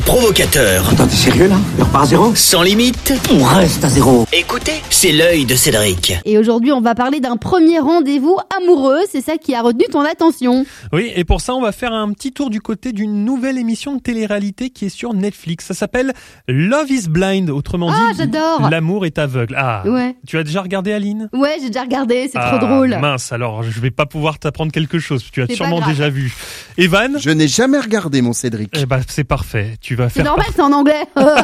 provocateur. Attends, t'es sérieux là? On repart à zéro? Sans limite. On reste à zéro. Écoutez, c'est l'œil de Cédric. Et aujourd'hui, on va parler d'un premier rendez-vous amoureux. C'est ça qui a retenu ton attention. Oui, et pour ça, on va faire un petit tour du côté d'une nouvelle émission de télé-réalité qui est sur Netflix. Ça s'appelle Love is Blind, autrement dit, j'adore. L'amour est aveugle. Ah, ouais. Tu as déjà regardé, Aline? Ouais, j'ai déjà regardé, c'est trop drôle. Mince, alors je vais pas pouvoir t'apprendre quelque chose. Tu as C'est sûrement pas grave. déjà vu. Evan? Je n'ai jamais regardé, mon Cédric. Eh ben, c'est parfait. Tu vas C'est faire. normal, c'est en anglais.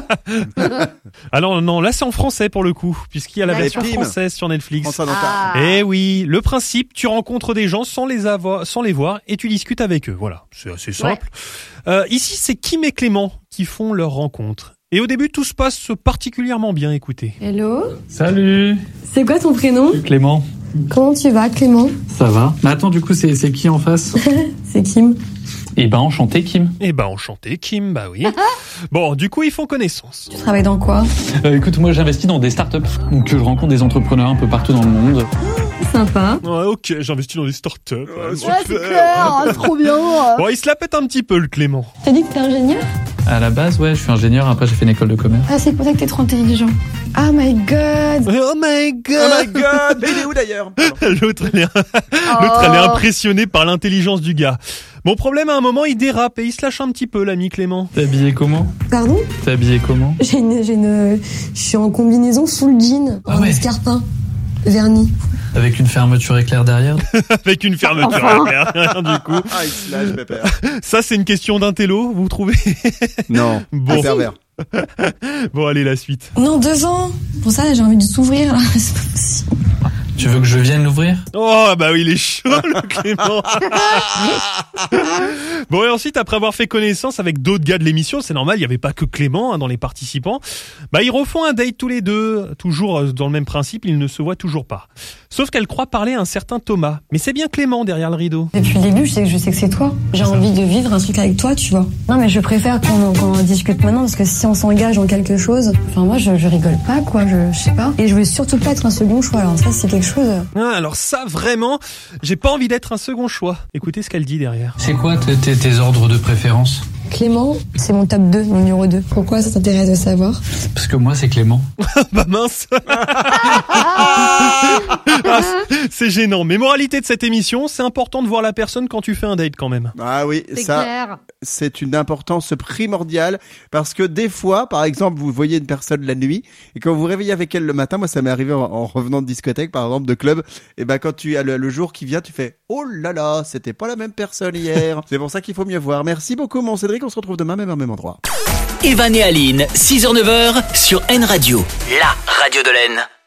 Alors non, là c'est en français pour le coup, puisqu'il y a la D'accord. version française sur Netflix. François Dantin. Ah. Eh oui, le principe, tu rencontres des gens sans les voir et tu discutes avec eux. Voilà, c'est assez simple. Ici, c'est Kim et Clément qui font leur rencontre. Et au début, tout se passe particulièrement bien, écoutez. Hello, Salut, c'est quoi ton prénom? Clément. Comment tu vas, Clément? Ça va? Mais attends, du coup, c'est qui en face? C'est Kim. Eh ben, enchanté, Kim. Eh ben, enchanté, Kim, bah oui. Bon, du coup, ils font connaissance. Tu travailles dans quoi? Écoute, moi, j'investis dans des startups. Donc, je rencontre des entrepreneurs un peu partout dans le monde. Sympa. Ouais, ok, j'investis dans des startups. Ouais, c'est clair, c'est trop bien. Bon, il se la pète un petit peu, le Clément. T'as dit que t'es ingénieur? À la base, ouais, je suis ingénieur. Après, j'ai fait une école de commerce. Ah, c'est pour ça que t'es trop intelligent. Oh my god. Oh my Oh god! my god! Mais il est où d'ailleurs? L'autre, elle est impressionnée par l'intelligence du gars. Bon, problème, à un moment, il dérape et il se lâche un petit peu, l'ami Clément. T'es habillé comment? Pardon? T'es habillé comment? Je suis en combinaison full jean. Ah ouais. En escarpin. Vernis. Avec une fermeture éclair derrière? Avec une fermeture derrière, du coup. Ah, il se lâche, pépère. Ça, c'est une question d'intello, vous trouvez? Non, Bon. pervers. Bon, allez, la suite. Non, devant. Pour ça, j'ai envie de s'ouvrir, là. C'est pas possible. Tu veux que je vienne l'ouvrir? Oh, bah oui, il est chaud, le Clément. Bon, et ensuite, après avoir fait connaissance avec d'autres gars de l'émission, c'est normal, il n'y avait pas que Clément dans les participants, bah ils refont un date tous les deux, toujours dans le même principe, ils ne se voient toujours pas. Sauf qu'elle croit parler à un certain Thomas. Mais c'est bien Clément derrière le rideau. Depuis le début, je sais que c'est toi. J'ai envie de vivre un truc avec toi, tu vois. Non, mais je préfère qu'on en discute maintenant, parce que si on s'engage dans quelque chose, enfin, moi, je rigole pas, quoi, je sais pas. Et je veux surtout pas être un second choix, alors ça, c'est quelque chose. Ah, alors ça, vraiment, j'ai pas envie d'être un second choix. Écoutez ce qu'elle dit derrière. C'est quoi tes ordres de préférence? Clément, c'est mon top 2, mon numéro 2. Pourquoi ça t'intéresse de savoir? Parce que moi, c'est Clément. Bah mince. C'est gênant. Mais moralité de cette émission, c'est important de voir la personne quand tu fais un date quand même. Ah oui, C'est ça, clair. c'est une importance primordiale parce que des fois, par exemple, vous voyez une personne la nuit et quand vous vous réveillez avec elle le matin, moi ça m'est arrivé en revenant de discothèque, par exemple, de club, et ben quand tu as le jour qui vient, tu fais oh là là, c'était pas la même personne hier. C'est pour ça qu'il faut mieux voir. Merci beaucoup, mon Cédric. On se retrouve demain, même au même endroit. Evan et Aline, 6h-9h sur N Radio, la radio de l'Aisne.